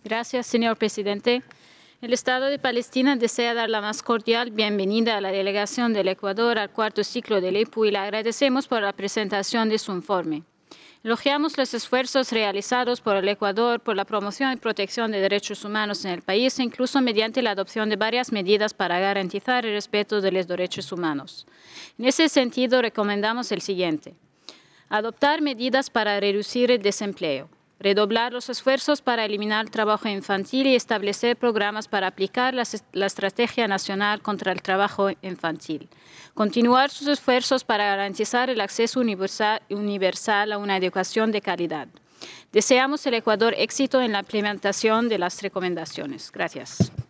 Gracias, señor presidente. El Estado de Palestina desea dar la más cordial bienvenida a la delegación del Ecuador al cuarto ciclo del EPU y le agradecemos por la presentación de su informe. Elogiamos los esfuerzos realizados por el Ecuador por la promoción y protección de derechos humanos en el país, incluso mediante la adopción de varias medidas para garantizar el respeto de los derechos humanos. En ese sentido, recomendamos el siguiente: adoptar medidas para reducir el desempleo, redoblar los esfuerzos para eliminar el trabajo infantil y establecer programas para aplicar la Estrategia Nacional contra el Trabajo Infantil. Continuar sus esfuerzos para garantizar el acceso universal a una educación de calidad. Deseamos al Ecuador éxito en la implementación de las recomendaciones. Gracias.